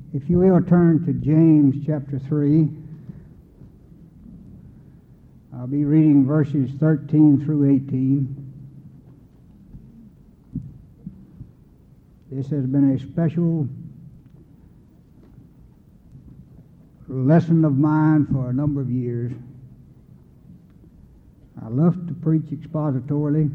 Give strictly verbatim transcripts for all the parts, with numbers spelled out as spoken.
If you will turn to James chapter three, I'll be reading verses thirteen through eighteen. This has been a special lesson of mine for a number of years. I love to preach expositorily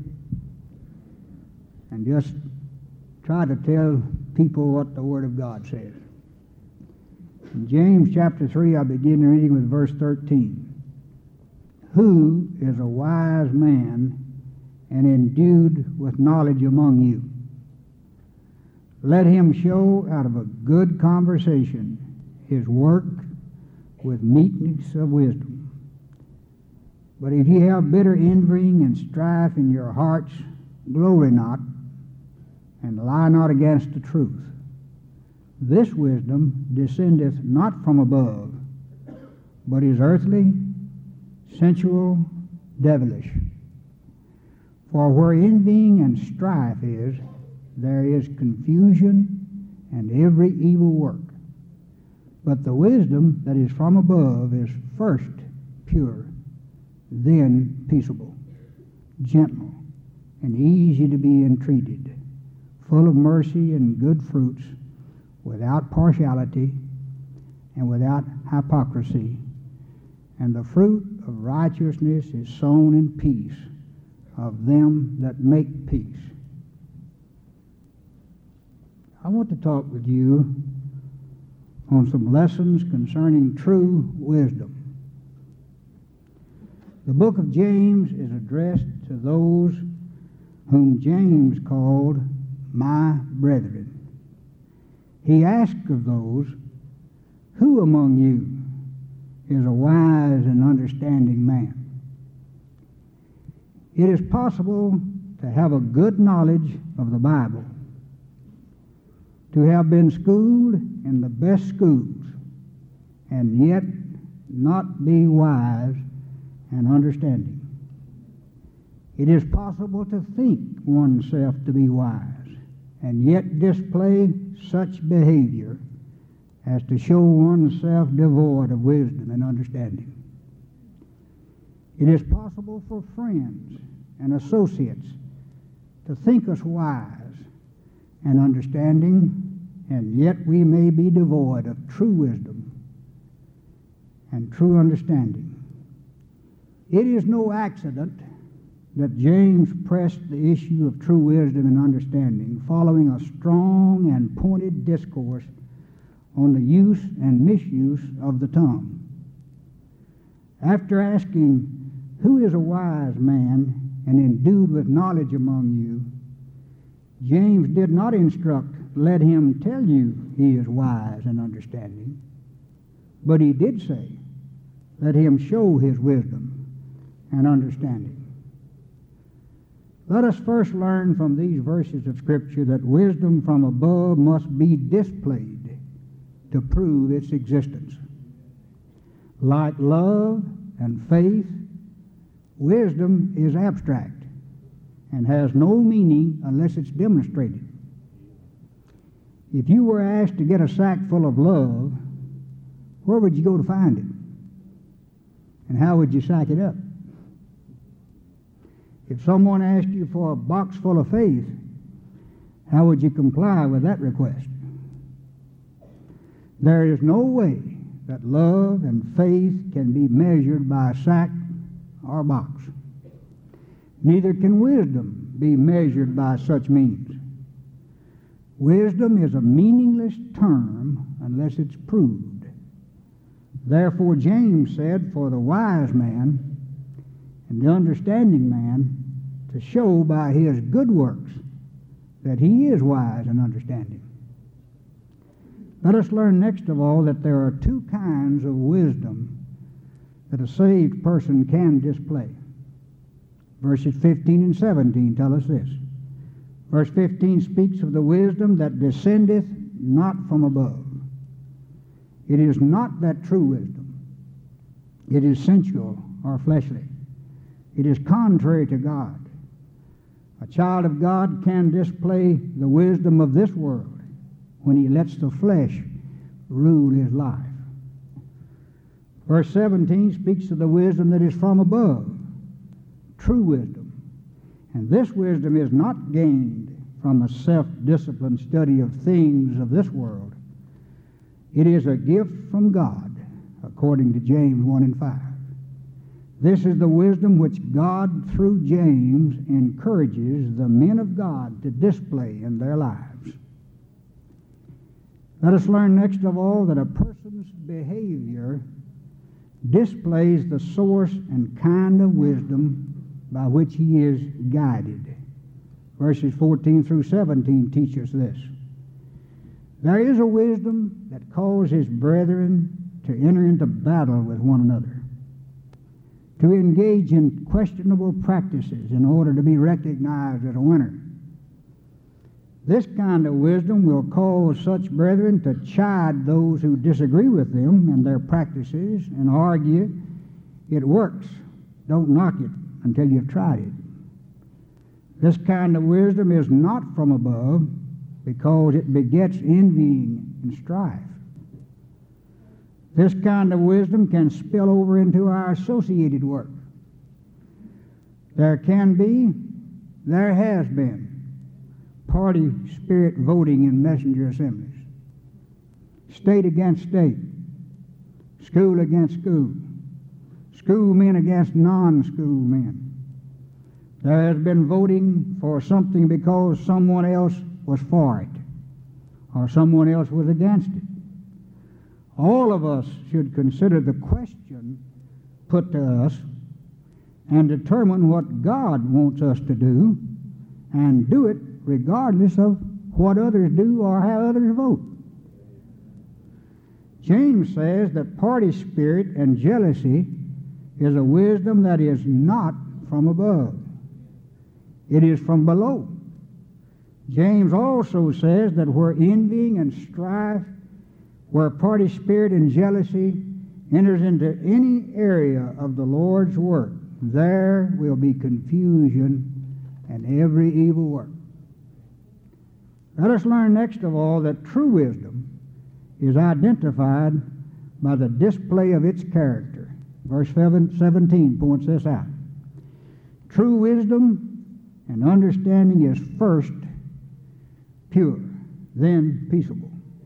and just try to tell people what the Word of God says. In James chapter three, I begin reading with verse thirteen. Who is a wise man and endued with knowledge among you? Let him show out of a good conversation his work with meekness of wisdom. But if ye have bitter envying and strife in your hearts, glory not, and lie not against the truth. This wisdom descendeth not from above, but is earthly, sensual, devilish. For where envying and strife is, there is confusion and every evil work. But the wisdom that is from above is first pure, then peaceable, gentle, and easy to be entreated, full of mercy and good fruits, without partiality and without hypocrisy. And the fruit of righteousness is sown in peace of them that make peace. I want to talk with you on some lessons concerning true wisdom. The book of James is addressed to those whom James called my brethren. He asked of those, who among you is a wise and understanding man? It is possible to have a good knowledge of the Bible, to have been schooled in the best schools, and yet not be wise and understanding. It is possible to think oneself to be wise, and yet display such behavior as to show oneself devoid of wisdom and understanding. It is possible for friends and associates to think us wise and understanding, and yet we may be devoid of true wisdom and true understanding. It is no accident that James pressed the issue of true wisdom and understanding following a strong and pointed discourse on the use and misuse of the tongue. After asking, who is a wise man and endued with knowledge among you, James did not instruct, let him tell you he is wise and understanding, but he did say, let him show his wisdom and understanding. Let us first learn from these verses of Scripture that wisdom from above must be displayed to prove its existence. Like love and faith, wisdom is abstract and has no meaning unless it's demonstrated. If you were asked to get a sack full of love, where would you go to find it? And how would you sack it up? If someone asked you for a box full of faith, how would you comply with that request? There is no way that love and faith can be measured by a sack or a box. Neither can wisdom be measured by such means. Wisdom is a meaningless term unless it's proved. Therefore James said, for the wise man and the understanding man to show by his good works that he is wise and understanding. Let us learn next of all that there are two kinds of wisdom that a saved person can display. Verses fifteen and seventeen tell us this. Verse fifteen speaks of the wisdom that descendeth not from above. It is not that true wisdom. It is sensual or fleshly. It is contrary to God. A child of God can display the wisdom of this world when he lets the flesh rule his life. Verse seventeen speaks of the wisdom that is from above, true wisdom. And this wisdom is not gained from a self-disciplined study of things of this world. It is a gift from God, according to James one and five. This is the wisdom which God, through James, encourages the men of God to display in their lives. Let us learn next of all that a person's behavior displays the source and kind of wisdom by which he is guided. Verses fourteen through seventeen teach us this. There is a wisdom that calls his brethren to enter into battle with one another, to engage in questionable practices in order to be recognized as a winner. This kind of wisdom will cause such brethren to chide those who disagree with them and their practices and argue, it works. Don't knock it until you've tried it. This kind of wisdom is not from above because it begets envying and strife. This kind of wisdom can spill over into our associated work. There can be, there has been, party spirit voting in messenger assemblies, state against state, school against school, school men against non-school men. There has been voting for something because someone else was for it or someone else was against it. All of us should consider the question put to us and determine what God wants us to do and do it regardless of what others do or how others vote. James says that party spirit and jealousy is a wisdom that is not from above. It is from below. James also says that where envying and strife, where party spirit and jealousy enters into any area of the Lord's work, there will be confusion and every evil work. Let us learn next of all that true wisdom is identified by the display of its character. Verse seventeen points this out. True wisdom and understanding is first pure, then peaceable.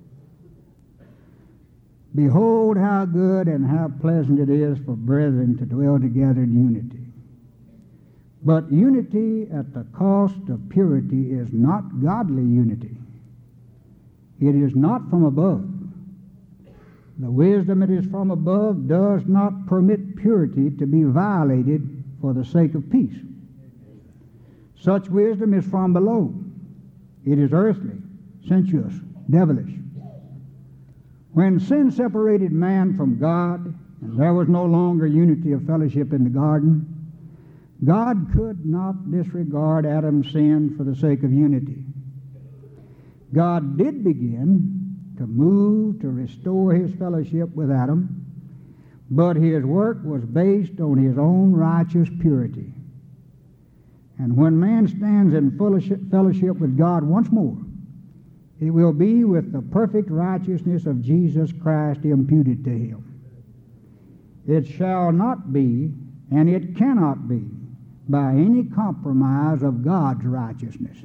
Behold how good and how pleasant it is for brethren to dwell together in unity. But unity at the cost of purity is not godly unity. It is not from above. The wisdom that is from above does not permit purity to be violated for the sake of peace. Such wisdom is from below. It is earthly, sensuous, devilish. When sin separated man from God, and there was no longer unity of fellowship in the garden, God could not disregard Adam's sin for the sake of unity. God did begin to move to restore his fellowship with Adam, but his work was based on his own righteous purity. And when man stands in fellowship with God once more, it will be with the perfect righteousness of Jesus Christ imputed to him. It shall not be, and it cannot be, by any compromise of God's righteousness.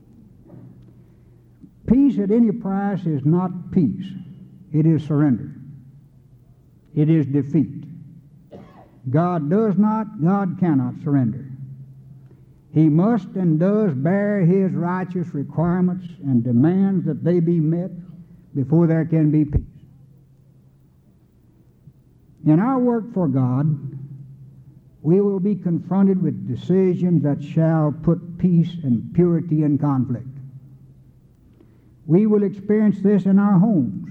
Peace at any price is not peace. It is surrender. It is defeat. God does not, God cannot surrender. He must and does bear his righteous requirements and demands that they be met before there can be peace. In our work for God, we will be confronted with decisions that shall put peace and purity in conflict. We will experience this in our homes,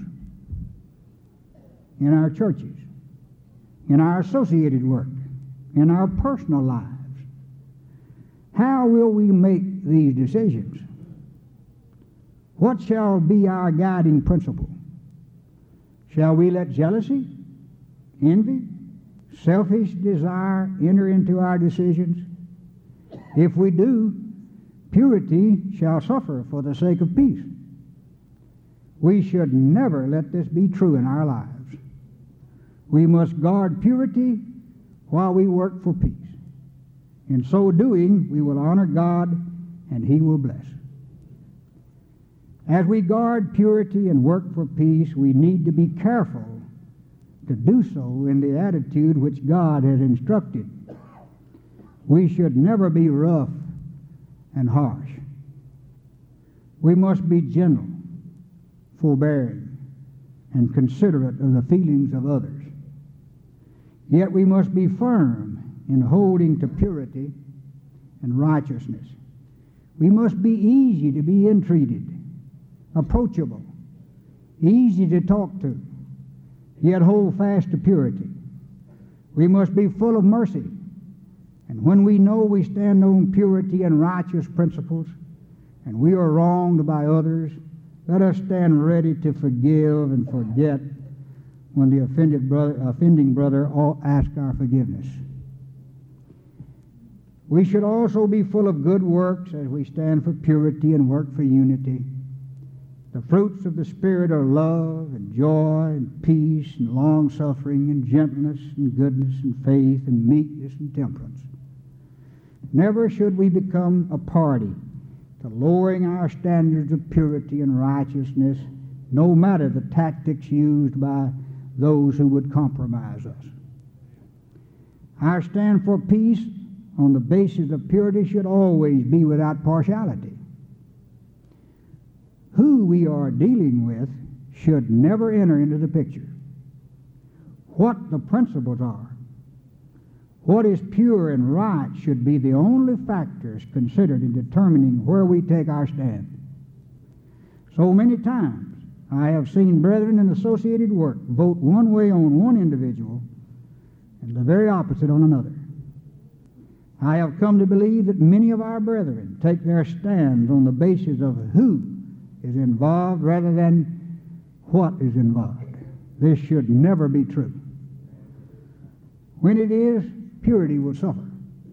in our churches, in our associated work, in our personal lives. How will we make these decisions? What shall be our guiding principle? Shall we let jealousy, envy, selfish desire enter into our decisions? If we do, purity shall suffer for the sake of peace. We should never let this be true in our lives. We must guard purity while we work for peace. In so doing, we will honor God and He will bless. As we guard purity and work for peace, we need to be careful to do so in the attitude which God has instructed. We should never be rough and harsh. We must be gentle, forbearing, and considerate of the feelings of others. Yet we must be firm in holding to purity and righteousness. We must be easy to be entreated, approachable, easy to talk to, yet hold fast to purity. We must be full of mercy, and when we know we stand on purity and righteous principles, and we are wronged by others, let us stand ready to forgive and forget when the offended brother, offending brother asks our forgiveness. We should also be full of good works as we stand for purity and work for unity. The fruits of the Spirit are love and joy and peace and long-suffering and gentleness and goodness and faith and meekness and temperance. Never should we become a party to lowering our standards of purity and righteousness, no matter the tactics used by those who would compromise us. Our stand for peace on the basis of purity should always be without partiality. Who we are dealing with should never enter into the picture. What the principles are, what is pure and right should be the only factors considered in determining where we take our stand. So many times I have seen brethren in associated work vote one way on one individual and the very opposite on another. I have come to believe that many of our brethren take their stands on the basis of who is involved rather than what is involved. This should never be true. When it is, purity will suffer.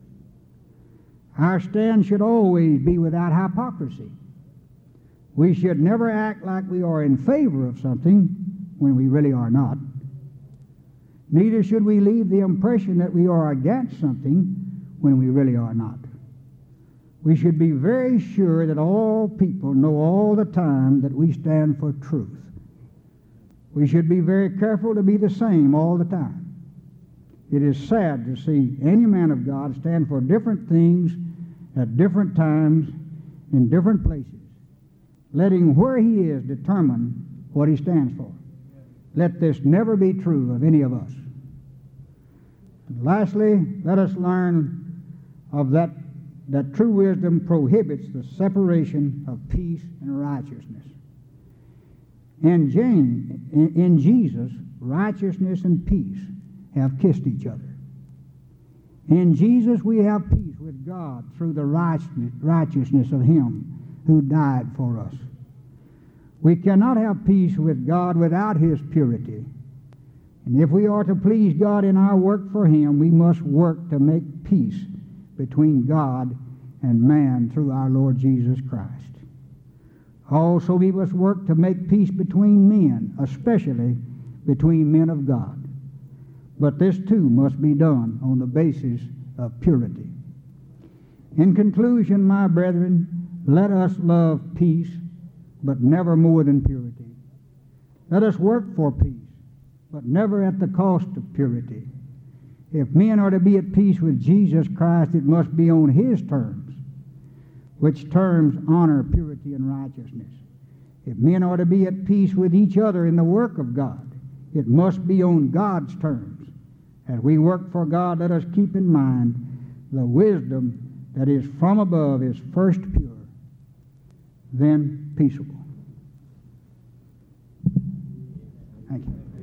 Our stand should always be without hypocrisy. We should never act like we are in favor of something when we really are not. Neither should we leave the impression that we are against something when we really are not. We should be very sure that all people know all the time that we stand for truth. We should be very careful to be the same all the time. It is sad to see any man of God stand for different things at different times in different places, letting where he is determine what he stands for. Let this never be true of any of us. And lastly, let us learn of that that true wisdom prohibits the separation of peace and righteousness. In, James, in, in Jesus, righteousness and peace have kissed each other. In Jesus we have peace with God through the righteousness of Him who died for us. We cannot have peace with God without His purity. And if we are to please God in our work for Him, we must work to make peace between God and man through our Lord Jesus Christ. Also, we must work to make peace between men, especially between men of God. But this too must be done on the basis of purity. In conclusion, my brethren, let us love peace, but never more than purity. Let us work for peace, but never at the cost of purity. If men are to be at peace with Jesus Christ, it must be on His terms, which terms honor purity and righteousness. If men are to be at peace with each other in the work of God, it must be on God's terms. As we work for God, let us keep in mind the wisdom that is from above is first pure, then peaceable. Thank you.